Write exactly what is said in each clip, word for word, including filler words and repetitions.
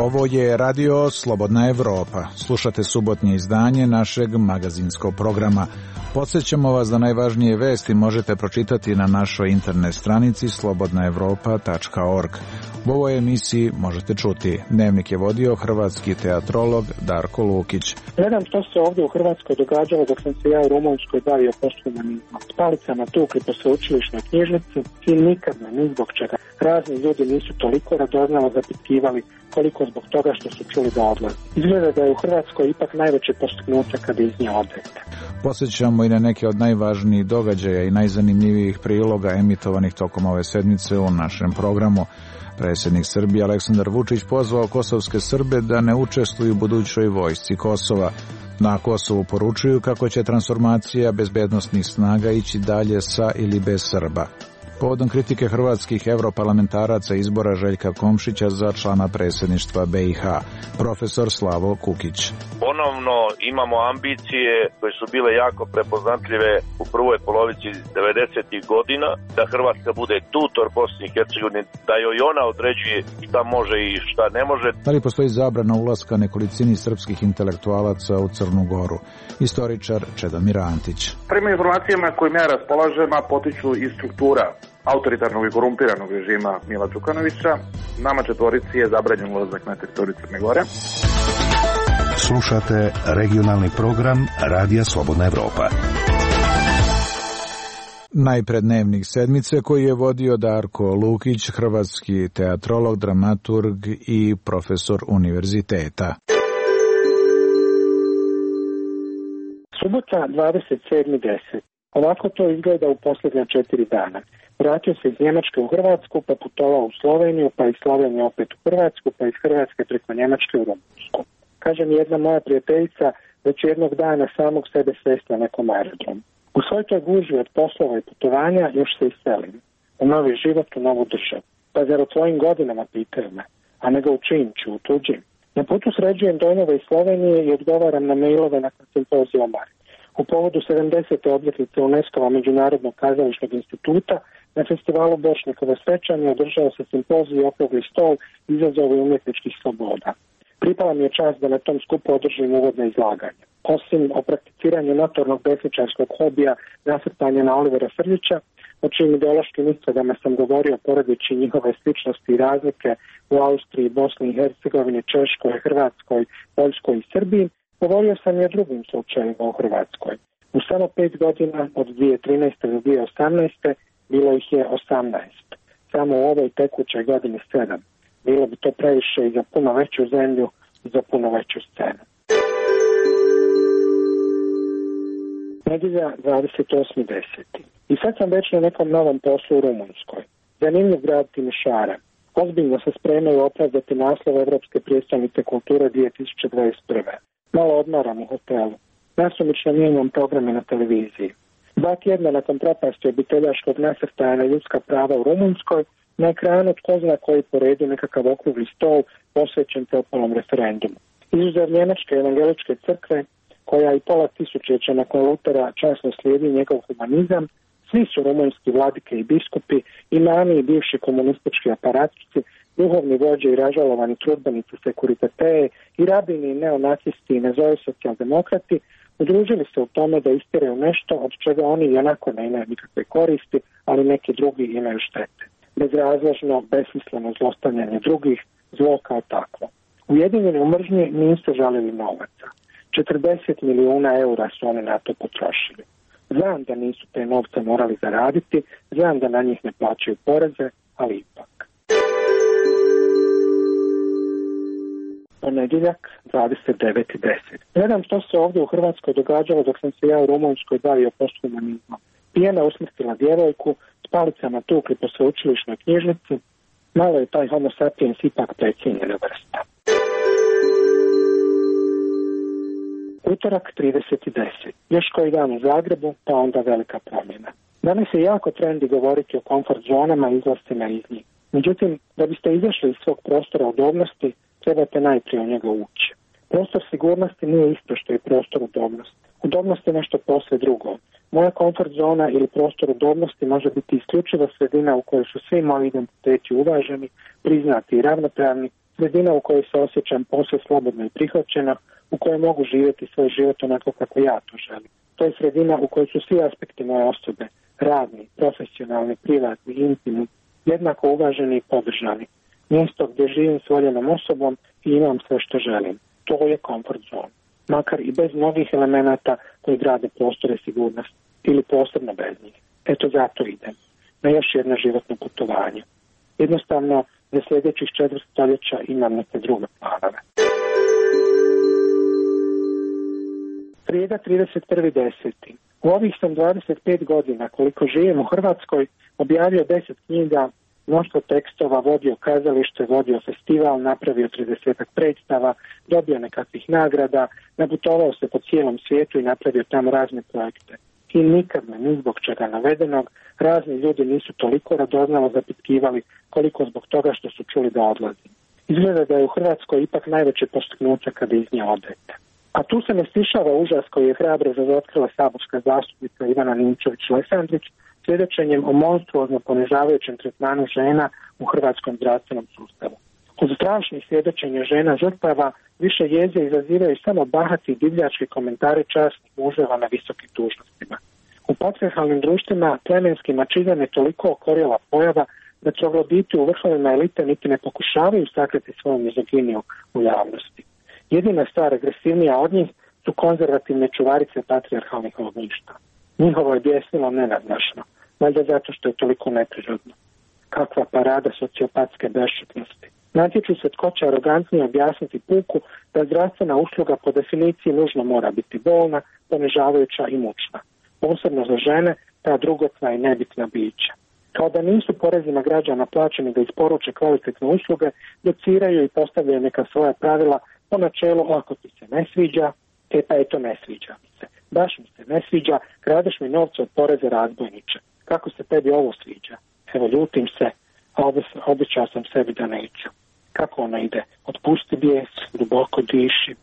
Ovo je Radio Slobodna Evropa. Slušate subotnje izdanje našeg magazinskog programa. Podsjećamo vas da najvažnije vesti možete pročitati na našoj internet stranici slobodna evropa tačka org. U ovoj emisiji možete čuti. Dnevnik je vodio hrvatski teatrolog Darko Lukić. Gledam što se ovdje u Hrvatskoj događalo dok sam se ja u Rumunjskoj bavio posthumanizmom. S palicama tukli po sveučilišnoj knjižnici i nikad me ni zbog čega. Razni ljudi nisu toliko radoznalo zapitkivali koliko zbog toga što su čuli da odlazi. Izgleda da je u Hrvatskoj ipak najveće postignuće kada iz nje odete. Posjećamo i na neke od najvažnijih događaja i najzanimljivijih priloga emitovanih tokom ove sedmice u našem programu. Predsjednik Srbije Aleksandar Vučić pozvao kosovske Srbe da ne učestvuju u budućoj vojsci Kosova. Na Kosovu poručuju kako će transformacija bezbednosnih snaga ići dalje sa ili bez Srba. Povodom kritike hrvatskih europarlamentaraca izbora Željka Komšića za člana predsjedništva B i H, profesor Slavo Kukić. Ponovno imamo ambicije koje su bile jako prepoznatljive u prvoj polovici devedesetih godina, da Hrvatska bude tutor Bosni i Hercegovine, da joj ona određuje šta može i šta ne može. Da li postoji zabrana ulaska nekolicini srpskih intelektualaca u Crnu Goru? Istoričar Čedomir Antić. Prema informacijama kojim ja raspolažem, potiču i struktura autoritarnog i korumpiranog režima Mila Đukanovića. Nama četvorici je zabranjen ulazak na teritoriju Crne Gore. Slušate regionalni program Radija Slobodna Evropa. Najpre dnevnik sedmice koji je vodio Darko Lukić, hrvatski teatrolog, dramaturg i profesor univerziteta. Subota dvadeset sedmi deset. Ovako to izgleda u posljednja četiri dana. Vratio se iz Njemačke u Hrvatsku, pa putovao u Sloveniju, pa iz Slovenije opet u Hrvatsku, pa iz Hrvatske preko Njemačke u Rumunsku. Kaže mi jedna moja prijateljica da će jednog dana samog sebe svesti na nekom aerodromu. U svoj toj gužvi od poslova i putovanja još se iselim. U novi život, u novu državu. Pa zar u tvojim godinama, pitaju me, a nego u čijim ću, u tuđim. Na putu sređujem dojmove iz Slovenije i odgovaram na mailove nakon simpozija o Mari. U povodu sedamdesete obljetnice UNESCO-va Međunarodnog kazališnog instituta na festivalu Bošnjakovo svečanje održao se simpozij i okrugli stol izazovi umjetničkih sloboda. Pripala mi je čast da na tom skupu održim uvodno izlaganje. Osim o prakticiranju notornog desničarskog hobija nasrtanja na Olivera Frljića, o čijim ideološkim istodama sam govorio poredeći njihove sličnosti i razlike u Austriji, Bosni i Hercegovini, Češkoj, Hrvatskoj, Poljskoj i Srbiji, govorio sam i o drugim slučajima u Hrvatskoj. U samo pet godina, od dvije tisuće trinaeste do dvije tisuće osamnaeste, bilo ih je osamnaest. Samo u ovoj tekućoj godini sedam. Bilo bi to previše i za puno veću zemlju i za puno veću scenu. Nedjelja dvadeset osmi deseti. I sad sam već na nekom novom poslu u Rumunjskoj. Zanimljiv grad Timišara. Ozbiljno se spremaju opravdati naslov Evropske prijestolnice kulture dvije tisuće dvadeset prve. Malo odmaram u hotelu. Nasumično mijenjam programe na televiziji. Dva tjedna nakon propasti obiteljaškog nasrtaja na ljudska prava u Rumunjskoj, na ekranu tko zna koji po redu nekakav okrugli stol posvećen Teopolom referendumu. Izuzev Njemačke evangeličke crkve, koja i pola tisućeća nakon Lutera časno slijedi njegov humanizam, svi su rumunjski vladike i biskupi, imami i bivši komunistički aparatici, duhovni vođe i ražalovani trudbenici sekuritatee i rabini i neonacisti i nazovi socijaldemokrati udružili se u tome da istiraju nešto od čega oni i onako ne imaju nikakve koristi, ali neki drugi imaju štete. Bezrazložno, besmisleno zlostavljanje drugih, zlo kao takvo. Ujedinjeni u mržnji nisu žalili novaca. četrdeset milijuna eura su oni na to potrošili. Znam da nisu te novce morali zaraditi, znam da na njih ne plaćaju poreze, ali ipak. Ponedjeljak, dvadeset deveti deseti. Gledam što se ovdje u Hrvatskoj događalo dok sam se ja u Rumunjskoj bavio posthumanizmom. Pijena usmrtila djevojku, s palicama tukli po sveučilišnoj knjižnici, malo je taj homo sapiens ipak precijenjena vrsta. Utorak, trideseti deseti. Još koji dan u Zagrebu, pa onda velika promjena. Danas je jako trendi govoriti o komfort zonama i izlascima iz njih. Međutim, da biste izašli iz svog prostora udobnosti, trebate najprije u njega ući. Prostor sigurnosti nije isto što je prostor udobnosti. Udobnost je nešto posve drugo. Moja komfort zona ili prostor udobnosti može biti isključiva sredina u kojoj su svi moji identiteti uvaženi, priznati i ravnopravni, s sredina u kojoj se osjećam posve slobodno i prihvaćena, u kojoj mogu živjeti svoj život onako kako ja to želim. To je sredina u kojoj su svi aspekti moje osobe, radni, profesionalni, privatni, intimni, jednako uvaženi i podržani. Mjesto gdje živim s voljenom osobom i imam sve što želim. To je comfort zone. Makar i bez mnogih elemenata koji grade prostore sigurnosti ili posebno bez njih. Eto zato idem na još jedno životno putovanje. Jednostavno, za sljedećih četvrt stoljeća imam neke druge planove. Srijeda trideset prvi deseti U ovih sam dvadeset pet godina koliko živim u Hrvatskoj objavio deset knjiga, mnoštvo tekstova, vodio kazalište, vodio festival, napravio tridesetak predstava, dobio nekakvih nagrada, naputovao se po cijelom svijetu i napravio tamo razne projekte. I nikad me ni zbog čega navedenog razni ljudi nisu toliko radoznalo zapitkivali koliko zbog toga što su čuli da odlazim. Izgleda da je u Hrvatskoj ipak najveće postignuće kada iz nje odete. A tu se ne stišava užas koji je hrabro razotkrila saborska zastupnica Ivana Ninčević-Lesandrić svjedočenjem o monstruozno ponižavajućem tretmanu žena u hrvatskom zdravstvenom sustavu. Uz strašnih svjedočenja žena žrtava više jeze izazivaju samo bahati i divljački komentari časnih muževa na visokim dužnostima. U patrijarhalnim društvima plemenski mačizam je toliko okorjela pojava da trogloditi u vrhovima elite niti ne pokušavaju sakriti svoju mizoginiju u javnosti. Jedina stvar agresivnija od njih su konzervativne čuvarice patrijarhalnih ognjišta. Njihovo je bijesnilo nenadmašno, valjda zato što je toliko neprirodno. Kakva parada sociopatske bešćutnosti. Natječu se tko će arogantnije objasniti puku da zdravstvena usluga po definiciji nužno mora biti bolna, ponižavajuća i mučna. Posebno za žene, ta drugotna i nebitna bića. Kao da nisu porezima građana plaćeni da isporuče kvalitetne usluge, dociraju i postavljaju neka svoja pravila po načelu ako ti se ne sviđa, e pa eto ne sviđa mi se. Baš mi se ne sviđa, kradeš mi novce od poreze razbojniče. Kako se tebi ovo sviđa? Evo ljutim se, a obećao sam sebi da neću. Kako ona ide? Otpusti bijes, duboko diši.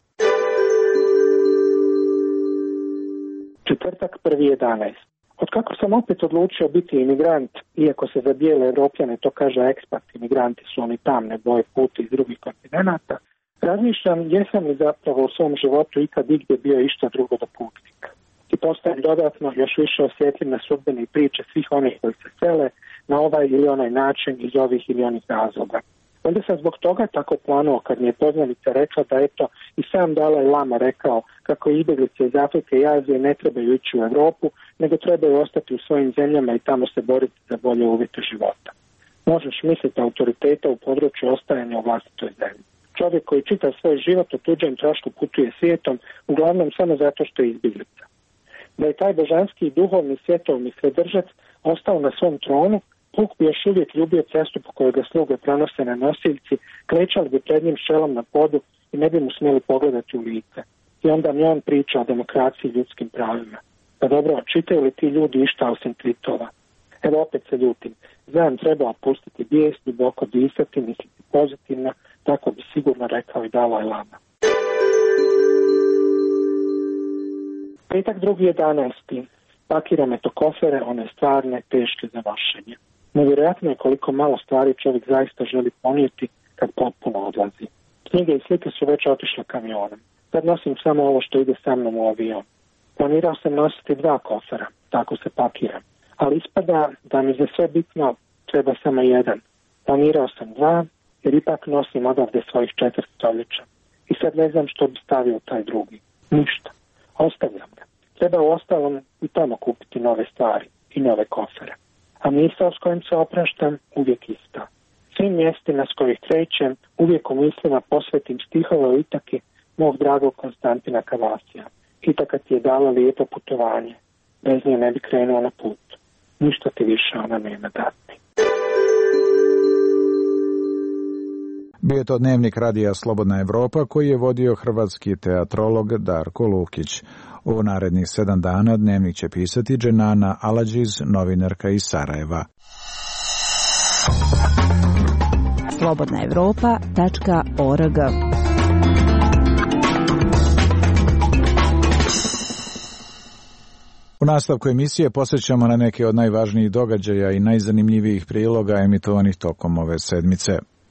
Četvrtak prvi jedanaest Od kako sam opet odlučio biti imigrant, iako se za bijele Europljane to kaže ekspat, imigranti su oni tamne boje puti iz drugih kontinenata, razmišljam jesam li zapravo u svom životu ikad igdje bio išta drugo do putnika. I postajem dodatno još više osjetljiv na sudbene priče svih onih koji se sele na ovaj ili onaj način iz ovih ili onih razloga. Onda sam zbog toga tako planuo kad mi je poznanica rekla da eto i sam Dalaj Lama rekao kako izbjeglice iz Afrike i Azije ne trebaju ići u Europu, nego trebaju ostati u svojim zemljama i tamo se boriti za bolje uvjete života. Možeš misliti autoriteta u području ostajanja u vlastitoj zemlji. Čovjek koji čita svoj život o tuđem trošku putuje svijetom, uglavnom samo zato što je izbjeglica. Da je taj božanski i duhovni svjetovni svedržac ostao na svom tronu, Puk bi još uvijek ljubio cestu po kojoj ga sluge pronose na nosiljci, klečali bi pred njim šelom na podu i ne bi mu smjeli pogledati u lice. I onda mi on priča o demokraciji i ljudskim pravima. Pa dobro, čitaju li ti ljudi išta osim tvitova? Evo opet se ljutim. Znam, treba opustiti bijes, duboko disati, misliti pozitivno, tako bi sigurno rekao i Dalaj Lama. Petak drugi jedanaesti Pakiram eto kofere, one stvarne, teške za nošenje. Nevjerojatno je koliko malo stvari čovjek zaista želi ponijeti kad potpuno odlazi. Knjige i slike su već otišle kamionom. Sad nosim samo ovo što ide sa mnom u avion. Planirao sam nositi dva kofera, tako se pakiram. Ali ispada da mi za sve bitno treba samo jedan. Planirao sam dva, jer ipak nosim odavde svojih četvrt stoljeća. I sad ne znam što bi stavio u taj drugi. Ništa. Ostavljam ga. Treba u ostalom i tamo kupiti nove stvari i nove kofere. A misao s kojim se opraštam uvijek ista. Svim mjestima s kojih krećem uvijek u mislima posvetim stihove o Itaki mog dragog Konstantina Kavasija. Itaka ti je dala lijepo putovanje. Bez nje ne bi krenuo na put. Ništa ti više ona nema dati. Bio je to dnevnik radija Slobodna Evropa koji je vodio hrvatski teatrolog Darko Lukić. U narednih sedam dana dnevnik će pisati Dženana Aladžiz, novinarka iz Sarajeva. slobodna evropa tačka org U nastavku emisije posjećamo na neke od najvažnijih događaja i najzanimljivijih priloga emitovanih tokom ove sedmice.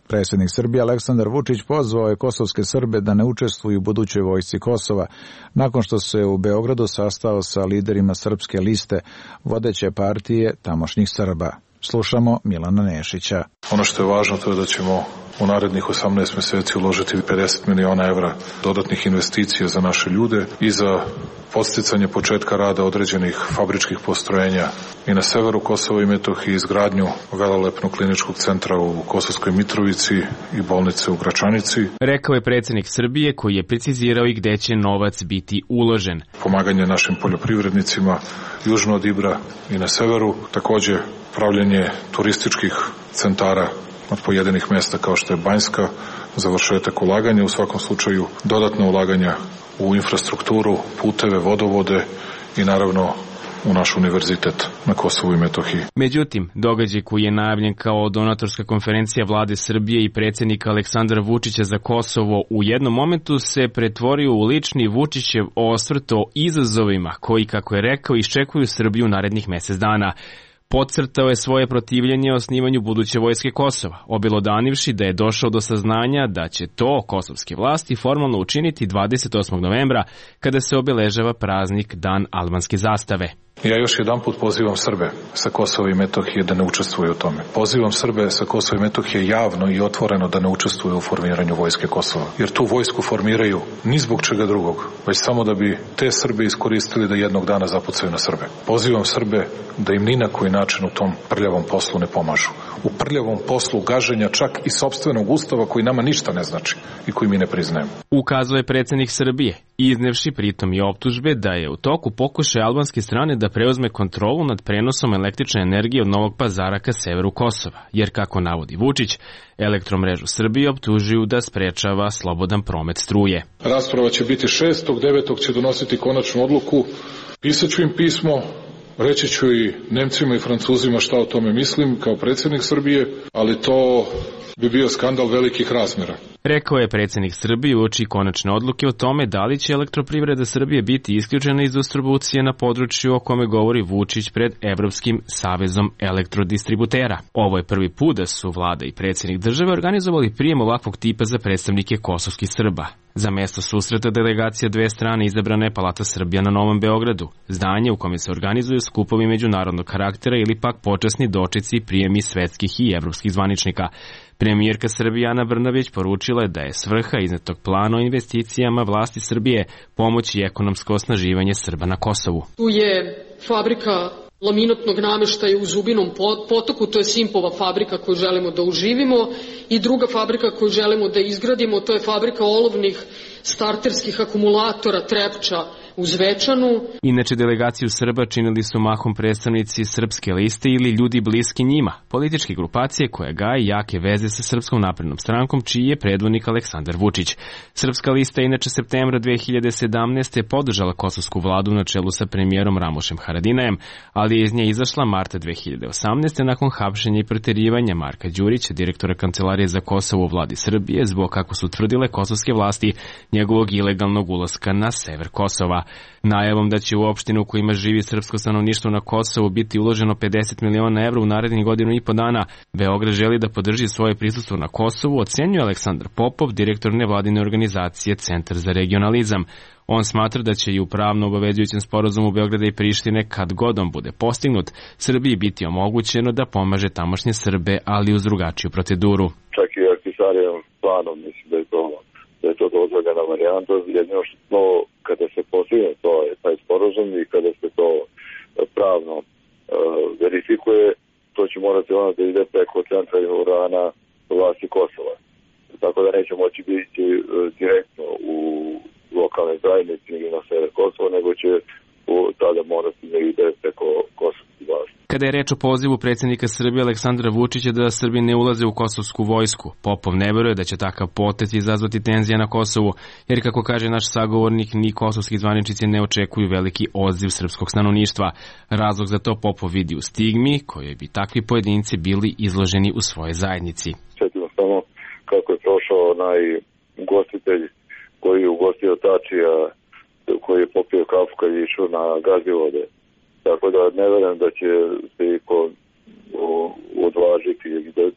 Predsjednik Srbije Aleksandar Vučić pozvao je kosovske Srbe da ne učestvuju u budućoj vojsci Kosova, nakon što se u Beogradu sastao sa liderima Srpske liste, vodeće partije tamošnjih Srba. Slušamo Milana Nešića. Ono što je važno to je da ćemo u narednih osamnaest mjeseci uložiti pedeset miliona evra dodatnih investicija za naše ljude i za podsticanje početka rada određenih fabričkih postrojenja i na severu Kosova i Metohije, izgradnju velelepnog kliničkog centra u Kosovskoj Mitrovici i bolnice u Gračanici. Rekao je predsjednik Srbije koji je precizirao i gde će novac biti uložen. Pomaganje našim poljoprivrednicima južno od Ibra i na severu, također pravljenje turističkih centara od pojedinih mjesta kao što je Banjska, završetak ulaganja, u svakom slučaju dodatna ulaganja u infrastrukturu, puteve, vodovode i naravno u naš univerzitet na Kosovu i Metohiji. Međutim, događaj koji je najavljen kao donatorska konferencija vlade Srbije i predsjednika Aleksandra Vučića za Kosovo u jednom momentu se pretvorio u lični Vučićev osvrt o izazovima koji, kako je rekao, iščekuju Srbiju narednih mjesec dana. Podcrtao je svoje protivljenje osnivanju buduće vojske Kosova, obelodanivši da je došao do saznanja da će to kosovske vlasti formalno učiniti dvadeset osmog novembra, kada se obeležava praznik Dan albanske zastave. Ja još jedan put pozivam Srbe sa Kosova i Metohije da ne učestvuju u tome. Pozivam Srbe sa Kosova i Metohije javno i otvoreno da ne učestvuju u formiranju vojske Kosova. Jer tu vojsku formiraju ni zbog čega drugog, već samo da bi te Srbe iskoristili da jednog dana zapucaju na Srbe. Pozivam Srbe da im ni na koji način u tom prljavom poslu ne pomažu. U prljavom poslu gaženja čak i sopstvenog ustava koji nama ništa ne znači i koji mi ne priznajemo. Ukazuje predsjednik Srbije, iznevši pritom i optužbe da je u toku pokušaj albanske strane da preuzme kontrolu nad prenosom električne energije od Novog Pazara ka severu Kosova, jer, kako navodi Vučić, Elektromrežu Srbije optužuju da sprečava slobodan promet struje. Rasprava će biti šestog devetog će donositi konačnu odluku. Pisaću im pismo, reći ću i Nemcima i Francuzima šta o tome mislim kao predsjednik Srbije, ali to bi bio skandal velikih razmjera. Rekao je predsjednik Srbije uoči konačne odluke o tome da li će Elektroprivreda Srbije biti isključena iz distribucije na području o kome govori Vučić pred Evropskim savezom elektrodistributera. Ovo je prvi put da su vlada i predsjednik države organizovali prijem ovakvog tipa za predstavnike kosovskih Srba. Za mjesto susreta delegacija dve strane izabrana je Palata Srbija na Novom Beogradu, zdanje u kome se organizuju skupovi međunarodnog karaktera ili pak počasni dočeci i prijemi svetskih i evropskih zvaničnika. Premijerka Srbije Ana Brnabić poručila je da je svrha iznetog plana o investicijama vlasti Srbije pomoći ekonomsko osnaživanje Srba na Kosovu. Tu je fabrika laminatnog namještaja u Zubinom potoku, to je Simpova fabrika koju želimo da uživimo, i druga fabrika koju želimo da izgradimo, to je fabrika olovnih starterskih akumulatora Trepča u Zvečanu. Inače, delegaciju Srba činili su mahom predstavnici Srpske liste ili ljudi bliski njima, političke grupacije koja gaje jake veze sa Srpskom naprednom strankom, čiji je predvodnik Aleksandar Vučić. Srpska lista je inače septembra dve hiljade sedamnaeste. podržala kosovsku vladu na čelu sa premijerom Ramošem Haradinajem, ali je iz nje izašla marta dve hiljade osamnaeste. nakon hapšenja i proterivanja Marka Đurića, direktora Kancelarije za Kosovo u vladi Srbije, zbog, kako su tvrdile kosovske vlasti, njegovog ilegalnog ulaska na sever Kosova. Najavom da će u opštinu u kojima živi srpsko stanovništvo na Kosovu biti uloženo pedeset miliona evra u narednih godinu i po dana, Beograd želi da podrži svoje prisustvo na Kosovu, ocenjuje Aleksandar Popov, direktor nevladine organizacije Centar za regionalizam. On smatra da će i u pravno obavezujućem sporazumu Beograda i Prištine, kad god on bude postignut, Srbiji biti omogućeno da pomaže tamošnje Srbe, ali uz drugačiju proceduru. Čak i Ahtisarijevom planom mislim da je to, da je to dozvoljena varijanta, jedino što kada se postigne to je taj sporazum i kada se to pravno uh, verifikuje, to će morati ono da ide preko centra urana vlasti Kosova. Tako da neće moći biti uh, direktno u lokalne zajednice ili na sever Kosova, nego će u, tada morati da ide preko kosovskih vlasti. Kada je reč o pozivu predsjednika Srbije Aleksandra Vučića da Srbi ne ulaze u kosovsku vojsku, Popov ne veruje da će takav potez izazvati tenzije na Kosovu, jer, kako kaže naš sagovornik, ni kosovski zvaničnici ne očekuju veliki odziv srpskog stanovništva. Razlog za to Popov vidi u stigmi koje bi takvi pojedinci bili izloženi u svojoj zajednici. Sjetimo samo kako je prošao onaj ugostitelj koji je ugostio Tačija, koji je popio kafu kad je išao na Gazivode. Tako da ne verujem da će se iko odvažiti ili da će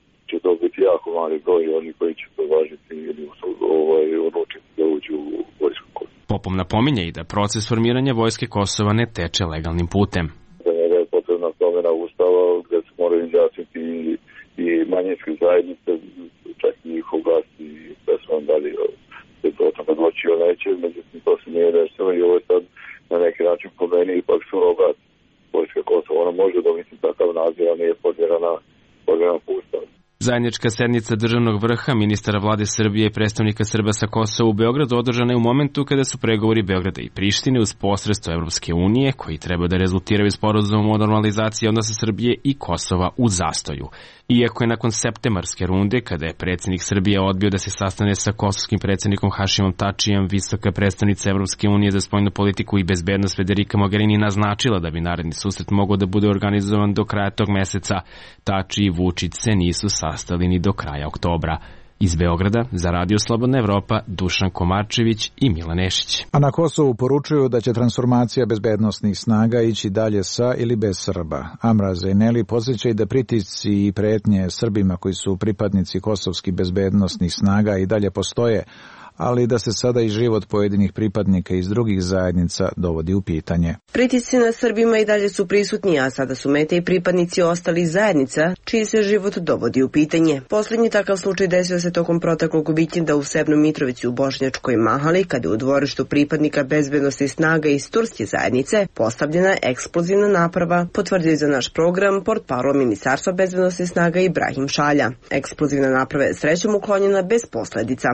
to biti jako mali broj oni koji će podvažiti ili ovaj, odlučiti da uđu u vojsku Kosova. Popom napominje i da proces formiranja vojske Kosova ne teče legalnim putem. Za njega je potrebna promjena ustava gde se moraju izjasniti i, i manjinske zajednice, čak i njihov glas i da se vam dali se do toga doći ili neće, međutim to se nije desilo i ovo je sad na neki način po meni ipak surogat vojska Kosova. Ona može dobiti takav naziv, a nije podvjerana podvjerana po ustavu. Zajednička sednica državnog vrha, ministara vlade Srbije i predstavnika Srba sa Kosova u Beogradu održana je u momentu kada su pregovori Beograda i Prištine uz posredstvo Evropske unije, koji treba da rezultiraju sporazumom o normalizaciji odnosa Srbije i Kosova u zastoju. Iako je nakon septembarske runde, kada je predsjednik Srbije odbio da se sastane sa kosovskim predsjednikom Hašimom Tačijem, visoka predstavnica Evropske unije za spoljnu politiku i bezbednost Federica Mogherini naznačila da bi naredni susret mogao da bude organizovan do kraja tog meseca, Tači i Vučić se nisu sastali ni do kraja oktobra. Iz Beograda za Radio Slobodna Evropa Dušan Komarčević i Milan Nešić. A na Kosovu poručuju da će transformacija bezbednosnih snaga ići dalje sa ili bez Srba. Amra Zejneli podsjeća i da pritisci i pretnje Srbima koji su pripadnici kosovskih bezbednosnih snaga i dalje postoje, ali da se sada i život pojedinih pripadnika iz drugih zajednica dovodi u pitanje. Pritisci na Srbima i dalje su prisutni, a sada su mete i pripadnici ostalih zajednica, čiji se život dovodi u pitanje. Posljednji takav slučaj desio se tokom proteklog vikenda u Sevnoj Mitrovici u Bošnjačkoj Mahali, kada je u dvorištu pripadnika bezbednosti snaga iz turske zajednice postavljena eksplozivna naprava, potvrdio za naš program portparol Ministarstva bezbednosti snaga Ibrahim Šalja. Eksplozivna naprava je srećom uklonjena bez posledica.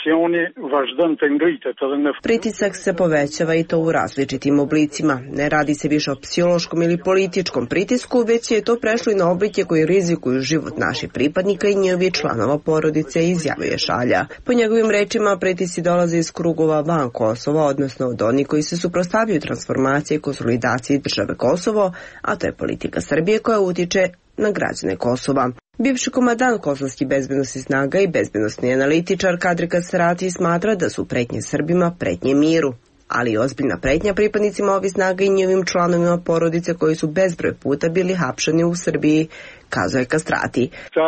Pritisak se povećava i to u različitim oblicima. Ne radi se više o psihološkom ili političkom pritisku, već je to prešlo i na oblike koji rizikuju život naših pripadnika i njihovih članova porodice, izjavio Šalja. Po njegovim rečima, pritisci dolaze iz krugova van Kosova, odnosno od onih koji se suprotstavljaju transformaciji i konsolidaciji države Kosovo, a to je politika Srbije koja utiče na građane Kosova. Bivši komandant kosovskih bezbednosnih snaga i bezbednosni analitičar Kadri Kasrati smatra da su pretnje Srbima pretnje miru, ali i ozbiljna pretnja pripadnicima ovih snaga i njihovim članovima porodice koji su bezbroj puta bili hapšeni u Srbiji, kazao je Kastrati.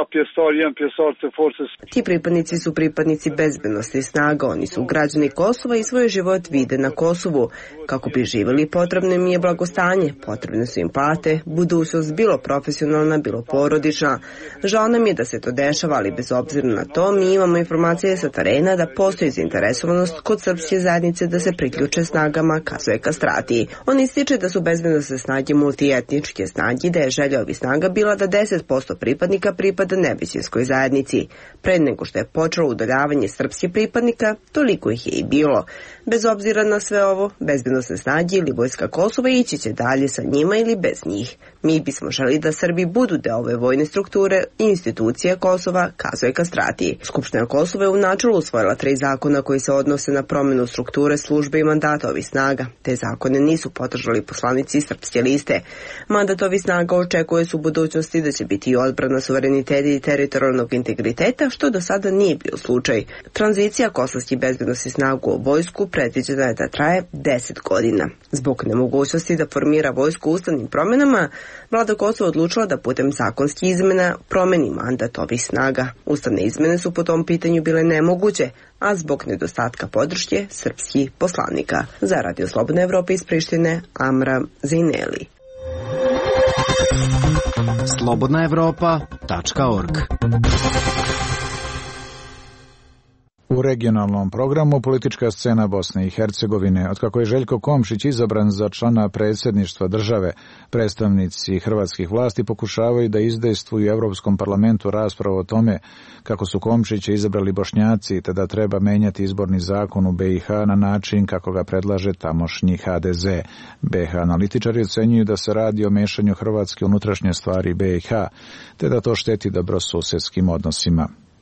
Ti pripadnici su pripadnici bezbednosti snaga, oni su građani Kosova i svoj život vide na Kosovu. Kako bi živjeli, potrebno im je blagostanje, potrebne su im plate, budućnost bilo profesionalna, bilo porodična. Žao nam je da se to dešava, ali bez obzira na to mi imamo informacije sa terena da postoji zainteresovanost kod srpske zajednice da se priključe snagama, kazao je Kastrati. On ističe da su bezbednosne snage multietničke snage, da je želja ovih snaga bila da deset posto pripadnika pripada nevećinskoj zajednici. Pre nego što je počelo udaljavanje srpskih pripadnika, toliko ih je i bilo. Bez obzira na sve ovo, bezbednosne snage ili vojska Kosova ići će dalje sa njima ili bez njih. Mi bismo želi da Srbi budu deo ove vojne strukture i institucije Kosova, kazao je Kastrati. Skupština Kosova je u načelu usvojila tri zakona koji se odnose na promjenu strukture službe i mandata ovih snaga. Te zakone nisu podržali poslanici Srpske liste. Mandat ovih snaga očekuje se u budućnosti da će biti i odbrana suvereniteta i teritorijalnog integriteta, što do sada nije bio slučaj. Tranzicija kosovskih bezbednosnih snaga u vojsku predviđena je da traje deset godina. Zbog nemogućnosti da formira vojsku ustavnim promjenama, vlada Kosova odlučila da putem zakonskih izmena promeni mandat ovih snaga. Ustavne izmene su po tom pitanju bile nemoguće, a zbog nedostatka podrške srpskih poslanika. Za Radio Slobodna Evropa iz Prištine, Amra Zejneli. slobodna evropa tačka org. U regionalnom programu politička scena Bosne i Hercegovine. Otkako je Željko Komšić izabran za člana predsjedništva države, predstavnici hrvatskih vlasti pokušavaju da izdejstvuju u Europskom parlamentu raspravu o tome kako su Komšića izabrali Bošnjaci, te da treba menjati izborni zakon u B i H na način kako ga predlaže tamošnji H D Z. B i H analitičari ocenjuju da se radi o mešanju Hrvatske unutrašnje stvari B i H, te da to šteti dobrosusedskim odnosima.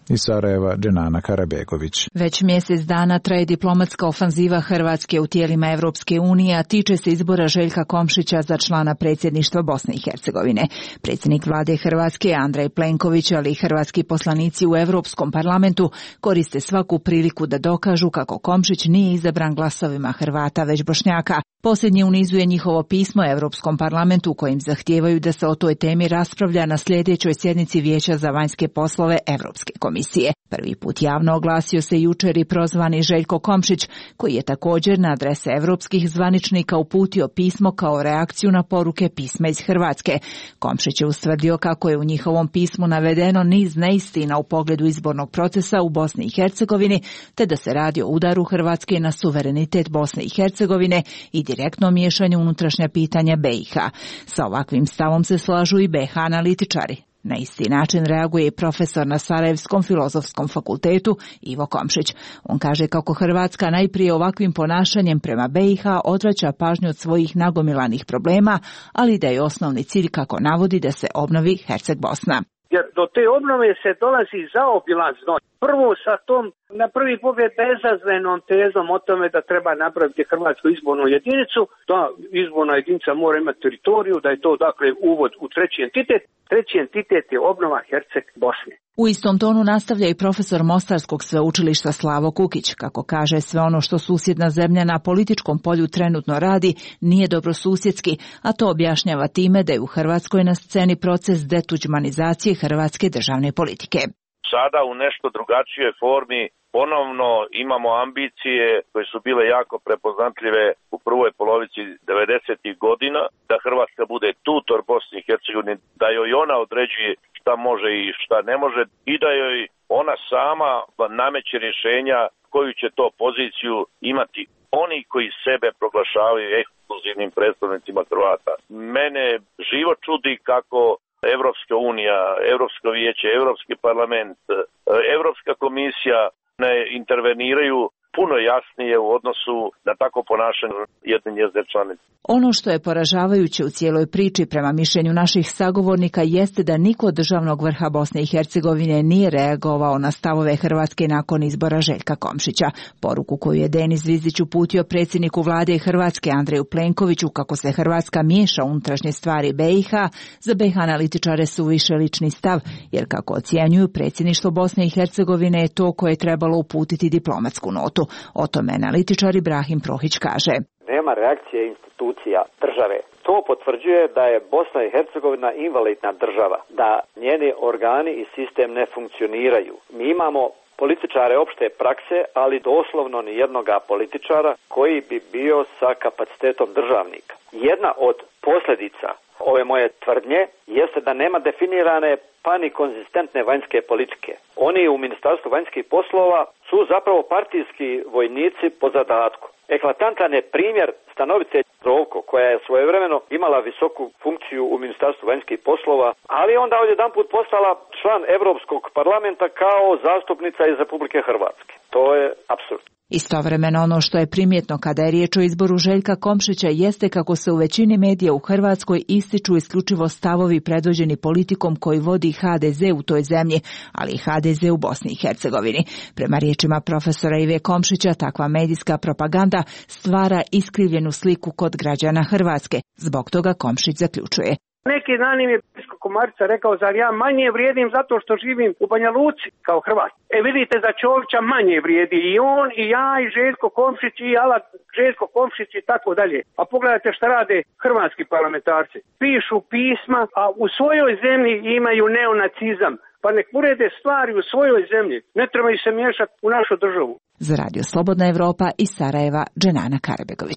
Iz Sarajeva, Dženana Karabegović. Već mjesec dana traje diplomatska ofanziva Hrvatske u tijelima Evropske unije, a tiče se izbora Željka Komšića za člana predsjedništva Bosne i Hercegovine. Predsjednik vlade Hrvatske Andrej Plenković, ali i hrvatski poslanici u Europskom parlamentu koriste svaku priliku da dokažu kako Komšić nije izabran glasovima Hrvata već Bošnjaka. Posljednji u nizu je njihovo pismo Europskom parlamentu u kojim zahtijevaju da se o toj temi raspravlja na sljedećoj sjednici Vijeća za vanjske poslove Europske komisije. Prvi put javno oglasio se jučer i prozvani Željko Komšić, koji je također na adrese europskih zvaničnika uputio pismo kao reakciju na poruke pisma iz Hrvatske. Komšić je ustvrdio kako je u njihovom pismu navedeno niz neistina u pogledu izbornog procesa u Bosni i Hercegovini, te da se radi o udaru Hrvatske na suverenitet Bosne i Hercegovine i direktno miješanju unutrašnja pitanja B i H. Sa ovakvim stavom se slažu i B H analitičari. Na isti način reaguje i profesor na Sarajevskom filozofskom fakultetu Ivo Komšić. On kaže kako Hrvatska najprije ovakvim ponašanjem prema B i H odvraća pažnju od svojih nagomilanih problema, ali da je osnovni cilj, kako navodi, da se obnovi Herceg Bosna. Jer do te obnove se dolazi zaobilazno. Prvo sa tom, na prvi pogled, bezazlenom tezom o tome da treba napraviti Hrvatsku izbornu jedinicu, da izborna jedinica mora imati teritoriju, da je to dakle uvod u treći entitet. Treći entitet je obnova Herceg Bosne. U istom tonu nastavlja i profesor Mostarskog sveučilišta Slavo Kukić, kako kaže sve ono što susjedna zemlja na političkom polju trenutno radi nije dobrosusjedski, a to objašnjava time da je u Hrvatskoj na sceni proces detuđmanizacije hrvatske državne politike. Sada u nešto drugačijoj formi ponovno imamo ambicije koje su bile jako prepoznatljive u prvoj polovici devedesetih godina, da Hrvatska bude tutor Bosni i Hercegovini, da joj ona određuje šta može i šta ne može i da joj ona sama nameće rješenja koju će to poziciju imati oni koji sebe proglašavaju ekskluzivnim predstavnicima Hrvata. Mene živo čudi kako Evropska unija, Evropsko vijeće, Evropski parlament, Evropska komisija ne interveniraju puno jasnije u odnosu na tako ponašanje jedne njezine članice. Ono što je poražavajuće u cijeloj priči prema mišljenju naših sagovornika jeste da niko od državnog vrha Bosne i Hercegovine nije reagovao na stavove Hrvatske nakon izbora Željka Komšića. Poruku koju je Denis Zvizdić uputio predsjedniku vlade Hrvatske Andreju Plenkoviću kako se Hrvatska miješa u unutrašnje stvari B i H, za B i H analitičare su više lični stav, jer kako ocjenjuju, predsjedništvo Bosne i Hercegovine je to koje je trebalo uputiti diplomatsku notu. O tome analitičar Ibrahim Prohić kaže: nema reakcije institucija države. To potvrđuje da je Bosna i Hercegovina invalidna država, da njeni organi i sistem ne funkcioniraju. Mi imamo političare opšte prakse, ali doslovno ni jednoga političara koji bi bio sa kapacitetom državnika. Jedna od posljedica ove moje tvrdnje jeste da nema definirane pa ni konzistentne vanjske politike. Oni u Ministarstvu vanjskih poslova su zapravo partijski vojnici po zadatku. Eklatantan je primjer stanovice Rovko, koja je svojevremeno imala visoku funkciju u Ministarstvu vanjskih poslova, ali onda odjedanput postala član Europskog parlamenta kao zastupnica iz Republike Hrvatske. To je apsurd. Istovremeno ono što je primjetno kada je riječ o izboru Željka Komšića jeste kako se u većini medija u Hrvatskoj ističu isključivo stavovi predvođeni politikom koji vodi H D Z u toj zemlji, ali i H D Z u Bosni i Hercegovini. Prema riječima profesora Ive Komšića, takva medijska propaganda stvara iskrivljenu sliku kod građana Hrvatske. Zbog toga Komšić zaključuje: neki dan im je Pisko Komarica rekao, zar ja manje vrijedim zato što živim u Banja Luci kao Hrvat. E vidite, za Čovića manje vrijedi i on i ja i Željko Komšić i Alat Željko Komšić i tako dalje. A pogledajte šta rade hrvatski parlamentarci. Pišu pisma, a u svojoj zemlji imaju neonacizam. Pa nek urede stvari u svojoj zemlji. Ne trebaju se miješati u našu državu. Za Radio Slobodna Evropa iz Sarajeva, Dženana Karabegović.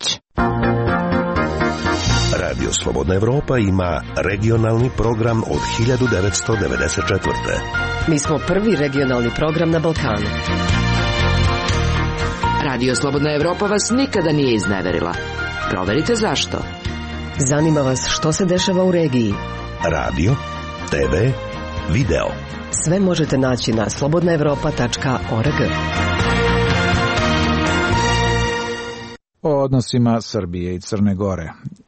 Radio Slobodna Evropa ima regionalni program od hiljadu devetsto devedeset četvrte. Mi smo prvi regionalni program na Balkanu. Radio Slobodna Evropa vas nikada nije izneverila. Proverite zašto. Zanima vas što se dešava u regiji. Radio, te ve, video. Sve možete naći na slobodna evropa tačka org. O odnosima Srbije i Crne Gore.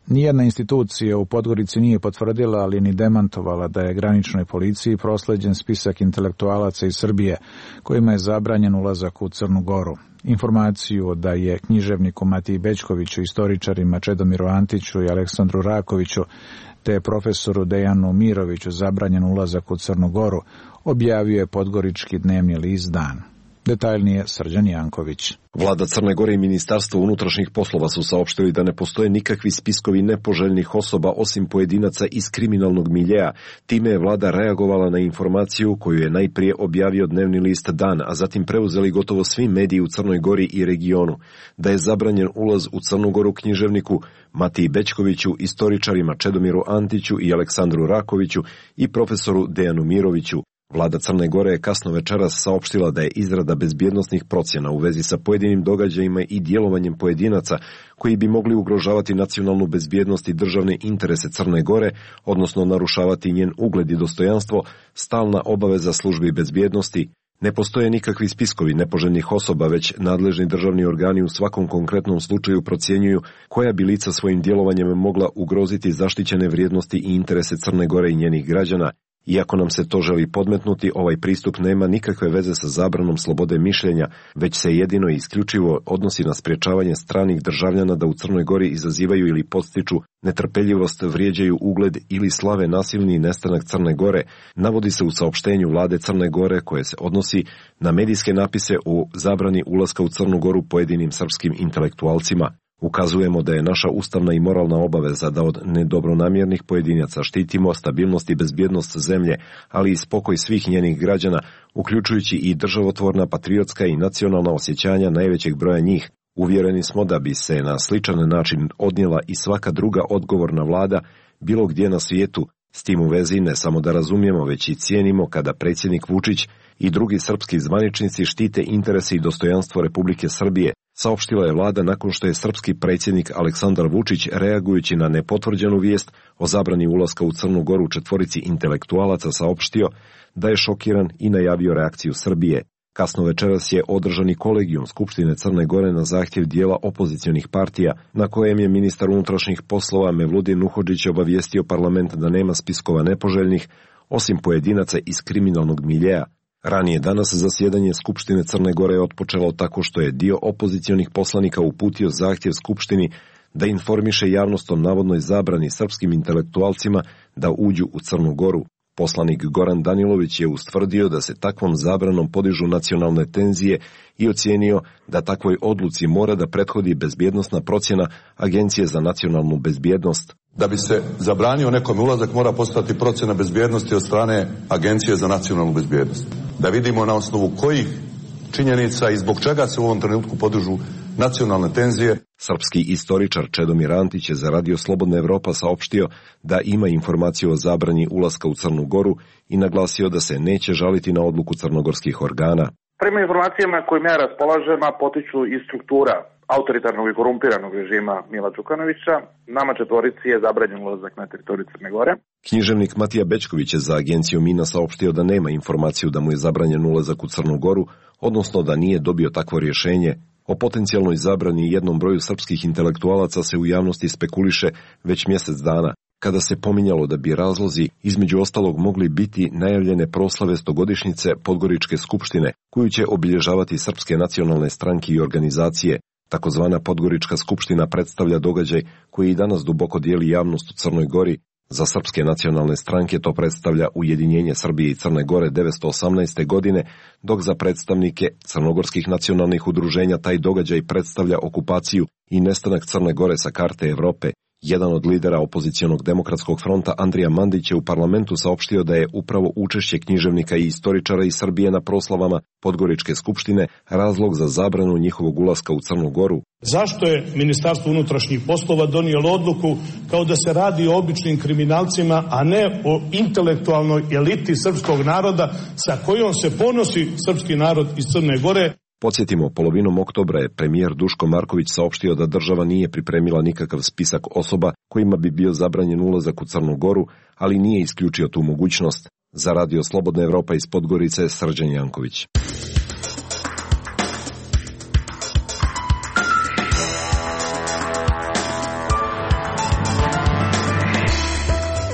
Nijedna institucija u Podgorici nije potvrdila, ali ni demantovala da je graničnoj policiji prosleđen spisak intelektualaca iz Srbije kojima je zabranjen ulazak u Crnu Goru. Informaciju da je književniku Matiji Bećkoviću, istoričarima Čedomiru Antiću i Aleksandru Rakoviću te profesoru Dejanu Miroviću zabranjen ulazak u Crnu Goru objavio je podgorički dnevni list Dan. Detaljnije Srđan Janković. Vlada Crne Gore i Ministarstvo unutrašnjih poslova su saopštili da ne postoje nikakvi spiskovi nepoželjnih osoba osim pojedinaca iz kriminalnog miljeja. Time je vlada reagovala na informaciju koju je najprije objavio dnevni list Dan, a zatim preuzeli gotovo svi mediji u Crnoj Gori i regionu. Da je zabranjen ulaz u Crnu Goru književniku Matiji Bećkoviću, istoričarima Čedomiru Antiću i Aleksandru Rakoviću i profesoru Dejanu Miroviću. Vlada Crne Gore je kasno večeras saopštila da je izrada bezbjednosnih procjena u vezi sa pojedinim događajima i djelovanjem pojedinaca koji bi mogli ugrožavati nacionalnu bezbjednost i državne interese Crne Gore, odnosno narušavati njen ugled i dostojanstvo, stalna obaveza službi bezbjednosti. Ne postoje nikakvi spiskovi nepoželjnih osoba, već nadležni državni organi u svakom konkretnom slučaju procjenjuju koja bi lica svojim djelovanjem mogla ugroziti zaštićene vrijednosti i interese Crne Gore i njenih građana. Iako nam se to želi podmetnuti, ovaj pristup nema nikakve veze sa zabranom slobode mišljenja, već se jedino i isključivo odnosi na sprječavanje stranih državljana da u Crnoj Gori izazivaju ili podstiču netrpeljivost, vrijeđaju ugled ili slave nasilni nestanak Crne Gore, navodi se u saopštenju vlade Crne Gore koje se odnosi na medijske napise o zabrani ulaska u Crnu Goru pojedinim srpskim intelektualcima. Ukazujemo da je naša ustavna i moralna obaveza da od nedobronamjernih pojedinaca štitimo stabilnost i bezbjednost zemlje, ali i spokoj svih njenih građana, uključujući i državotvorna, patriotska i nacionalna osjećanja najvećeg broja njih. Uvjereni smo da bi se na sličan način odnijela i svaka druga odgovorna vlada bilo gdje na svijetu. S tim u vezi ne samo da razumijemo, već i cijenimo kada predsjednik Vučić i drugi srpski zvaničnici štite interese i dostojanstvo Republike Srbije, saopštila je vlada nakon što je srpski predsjednik Aleksandar Vučić, reagujući na nepotvrđenu vijest o zabrani ulaska u Crnu Goru četvorici intelektualaca, saopštio da je šokiran i najavio reakciju Srbije. Kasno večeras je održani kolegijum Skupštine Crne Gore na zahtjev dijela opozicionih partija, na kojem je ministar unutrašnjih poslova Mevludin Nuhodžić obavijestio parlament da nema spiskova nepoželjnih, osim pojedinaca iz kriminalnog miljeja. Ranije danas zasjedanje Skupštine Crne Gore je otpočelo tako što je dio opozicionih poslanika uputio zahtjev Skupštini da informiše javnost o navodnoj zabrani srpskim intelektualcima da uđu u Crnu Goru. Poslanik Goran Danilović je ustvrdio da se takvom zabranom podižu nacionalne tenzije i ocijenio da takvoj odluci mora da prethodi bezbjednosna procjena Agencije za nacionalnu bezbjednost. Da bi se zabranio nekom ulazak mora postati procjena bezbjednosti od strane Agencije za nacionalnu bezbjednost. Da vidimo na osnovu kojih činjenica i zbog čega se u ovom trenutku podižu nacionalne tenzije. Srpski istoričar Čedomir Antić je za Radio Slobodna Evropa saopštio da ima informaciju o zabrani ulaska u Crnu Goru i naglasio da se neće žaliti na odluku crnogorskih organa. Prema informacijama kojim ja raspolažem, a potiču iz struktura autoritarnog i korumpiranog režima Mila Đukanovića, nama četvorici je zabranjen ulazak na teritoriju Crne Gore. Književnik Matija Bećković je za agenciju Mina saopštio da nema informaciju da mu je zabranjen ulazak u Crnu Goru, odnosno da nije dobio takvo rješenje. O potencijalnoj zabrani jednom broju srpskih intelektualaca se u javnosti spekuliše već mjesec dana, kada se pominjalo da bi razlozi između ostalog mogli biti najavljene proslave stogodišnjice Podgoričke skupštine, koju će obilježavati srpske nacionalne stranke i organizacije. Takozvana Podgorička skupština predstavlja događaj koji i danas duboko dijeli javnost u Crnoj Gori. Za srpske nacionalne stranke to predstavlja ujedinjenje Srbije i Crne Gore devetsto osamnaeste. godine, dok za predstavnike crnogorskih nacionalnih udruženja taj događaj predstavlja okupaciju i nestanak Crne Gore sa karte Evrope. Jedan od lidera opozicionog demokratskog fronta, Andrija Mandić, je u parlamentu saopštio da je upravo učešće književnika i istoričara iz Srbije na proslavama Podgoričke skupštine razlog za zabranu njihovog ulaska u Crnu Goru. Zašto je Ministarstvo unutrašnjih poslova donijelo odluku kao da se radi o običnim kriminalcima, a ne o intelektualnoj eliti srpskog naroda sa kojom se ponosi srpski narod iz Crne Gore? Podsjetimo, polovinom oktobra je premijer Duško Marković saopštio da država nije pripremila nikakav spisak osoba kojima bi bio zabranjen ulazak u Crnu Goru, ali nije isključio tu mogućnost. Za Radio Slobodna Evropa iz Podgorice, Srđan Janković.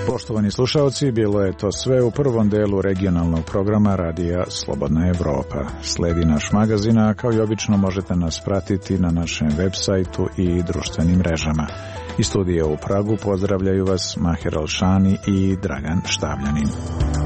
Poštovani slušalci, bilo je to sve u prvom delu regionalnog programa Radija Slobodna Evropa. Sledi naš magazin, a kao i obično možete nas pratiti na našem web sajtu i društvenim mrežama. Iz studija u Pragu pozdravljaju vas Maher Alšani i Dragan Štavljanin.